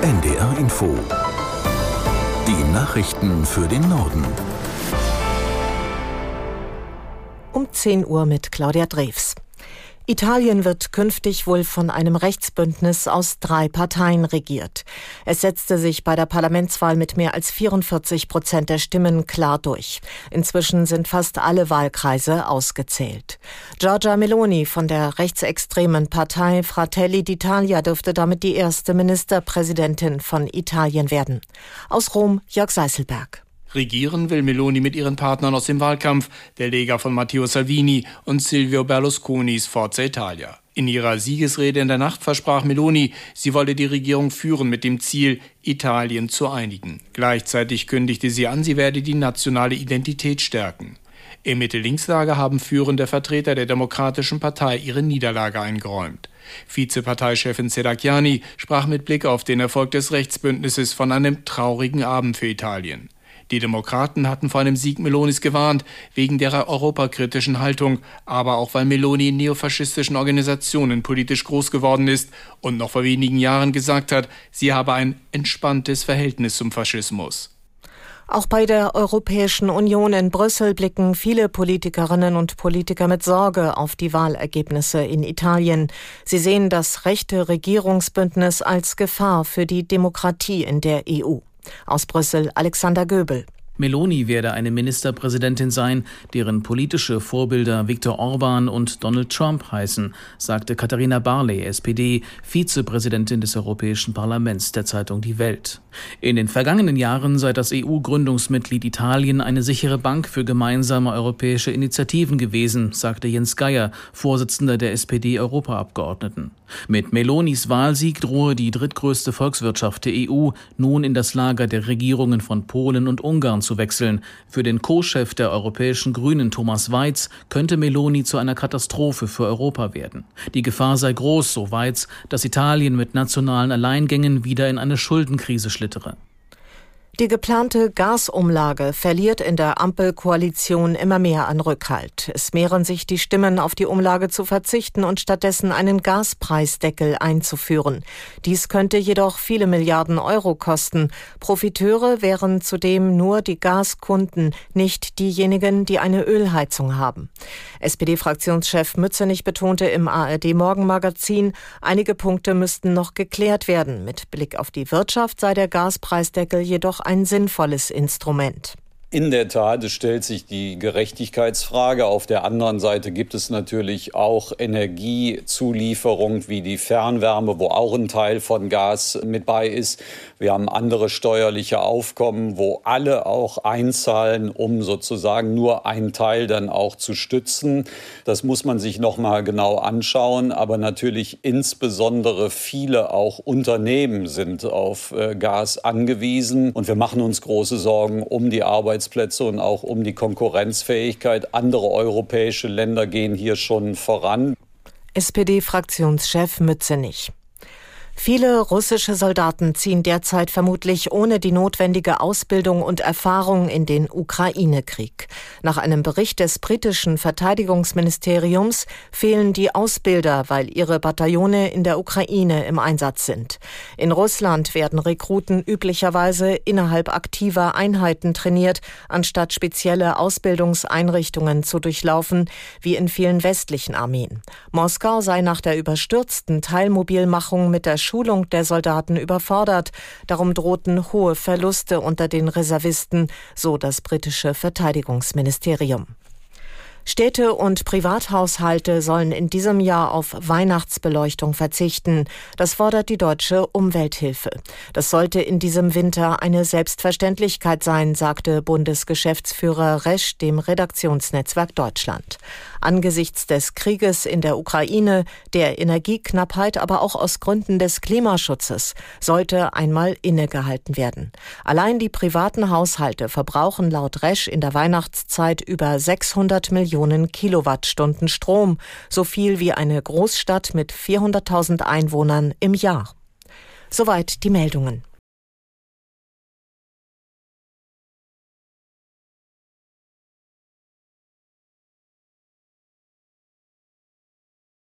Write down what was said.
NDR Info. Die Nachrichten für den Norden. Um 10 Uhr mit Claudia Drews. Italien wird künftig wohl von einem Rechtsbündnis aus 3 Parteien regiert. Es setzte sich bei der Parlamentswahl mit mehr als 44% der Stimmen klar durch. Inzwischen sind fast alle Wahlkreise ausgezählt. Giorgia Meloni von der rechtsextremen Partei Fratelli d'Italia dürfte damit die erste Ministerpräsidentin von Italien werden. Aus Rom, Jörg Seißelberg. Regieren will Meloni mit ihren Partnern aus dem Wahlkampf, der Lega von Matteo Salvini und Silvio Berlusconis Forza Italia. In ihrer Siegesrede in der Nacht versprach Meloni, sie wolle die Regierung führen mit dem Ziel, Italien zu einigen. Gleichzeitig kündigte sie an, sie werde die nationale Identität stärken. Im Mitte-Links-Lager haben führende Vertreter der Demokratischen Partei ihre Niederlage eingeräumt. Vizeparteichefin Serracchiani sprach mit Blick auf den Erfolg des Rechtsbündnisses von einem traurigen Abend für Italien. Die Demokraten hatten vor einem Sieg Melonis gewarnt, wegen der europakritischen Haltung, aber auch weil Meloni in neofaschistischen Organisationen politisch groß geworden ist und noch vor wenigen Jahren gesagt hat, sie habe ein entspanntes Verhältnis zum Faschismus. Auch bei der Europäischen Union in Brüssel blicken viele Politikerinnen und Politiker mit Sorge auf die Wahlergebnisse in Italien. Sie sehen das rechte Regierungsbündnis als Gefahr für die Demokratie in der EU. Aus Brüssel Alexander Göbel. Meloni werde eine Ministerpräsidentin sein, deren politische Vorbilder Viktor Orban und Donald Trump heißen, sagte Katharina Barley, SPD, Vizepräsidentin des Europäischen Parlaments der Zeitung Die Welt. In den vergangenen Jahren sei das EU-Gründungsmitglied Italien eine sichere Bank für gemeinsame europäische Initiativen gewesen, sagte Jens Geier, Vorsitzender der SPD-Europaabgeordneten. Mit Melonis Wahlsieg drohe die drittgrößte Volkswirtschaft der EU nun in das Lager der Regierungen von Polen und Ungarn zu wechseln. Für den Co-Chef der europäischen Grünen Thomas Weiz könnte Meloni zu einer Katastrophe für Europa werden. Die Gefahr sei groß, so Weiz, dass Italien mit nationalen Alleingängen wieder in eine Schuldenkrise schlittere. Die geplante Gasumlage verliert in der Ampelkoalition immer mehr an Rückhalt. Es mehren sich die Stimmen, auf die Umlage zu verzichten und stattdessen einen Gaspreisdeckel einzuführen. Dies könnte jedoch viele Milliarden Euro kosten. Profiteure wären zudem nur die Gaskunden, nicht diejenigen, die eine Ölheizung haben. SPD-Fraktionschef Mützenich betonte im ARD-Morgenmagazin, einige Punkte müssten noch geklärt werden. Mit Blick auf die Wirtschaft sei der Gaspreisdeckel jedoch ein sinnvolles Instrument. In der Tat, es stellt sich die Gerechtigkeitsfrage. Auf der anderen Seite gibt es natürlich auch Energiezulieferung wie die Fernwärme, wo auch ein Teil von Gas mit bei ist. Wir haben andere steuerliche Aufkommen, wo alle auch einzahlen, um sozusagen nur einen Teil dann auch zu stützen. Das muss man sich noch mal genau anschauen. Aber natürlich insbesondere viele auch Unternehmen sind auf Gas angewiesen. Und wir machen uns große Sorgen um die Arbeitsplätze und auch um die Konkurrenzfähigkeit. Andere europäische Länder gehen hier schon voran. SPD-Fraktionschef Mützenich. Viele russische Soldaten ziehen derzeit vermutlich ohne die notwendige Ausbildung und Erfahrung in den Ukraine-Krieg. Nach einem Bericht des britischen Verteidigungsministeriums fehlen die Ausbilder, weil ihre Bataillone in der Ukraine im Einsatz sind. In Russland werden Rekruten üblicherweise innerhalb aktiver Einheiten trainiert, anstatt spezielle Ausbildungseinrichtungen zu durchlaufen, wie in vielen westlichen Armeen. Moskau sei nach der überstürzten Teilmobilmachung mit der Schulung der Soldaten überfordert. Darum drohten hohe Verluste unter den Reservisten, so das britische Verteidigungsministerium. Städte und Privathaushalte sollen in diesem Jahr auf Weihnachtsbeleuchtung verzichten. Das fordert die Deutsche Umwelthilfe. Das sollte in diesem Winter eine Selbstverständlichkeit sein, sagte Bundesgeschäftsführer Resch dem Redaktionsnetzwerk Deutschland. Angesichts des Krieges in der Ukraine, der Energieknappheit, aber auch aus Gründen des Klimaschutzes sollte einmal innegehalten werden. Allein die privaten Haushalte verbrauchen laut Resch in der Weihnachtszeit über 600 Millionen Kilowattstunden Strom, so viel wie eine Großstadt mit 400.000 Einwohnern im Jahr. Soweit die Meldungen.